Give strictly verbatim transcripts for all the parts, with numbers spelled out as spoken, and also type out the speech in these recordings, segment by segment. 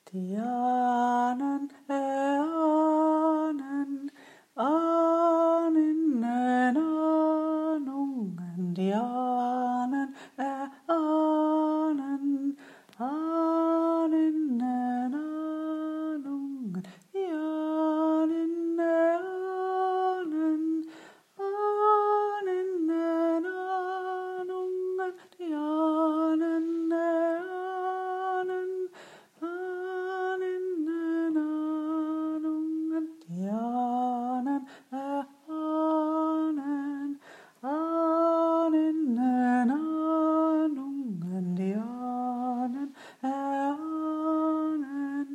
Dianen eanen, aaninnen aanungen, dianen eanen, aaninnen aanungen, dianen eanen, aaninnen aanungen, dianen eanen, aaninnen aanungen, dianen eanen, aaninnen aanungen, dianen eanen,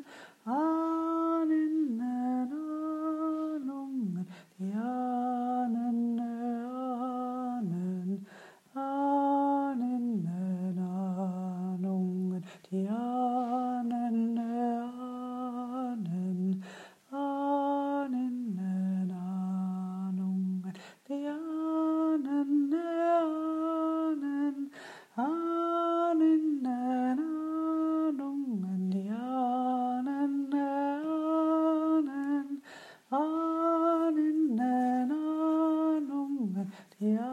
aaninnen aanungen, dianen eanen, aaninnen aanungen, dianen eanen, aaninnen aanungen, dianen eanen, aaninnen aanungen, dianen eanen, aaninnen aanungen, dianen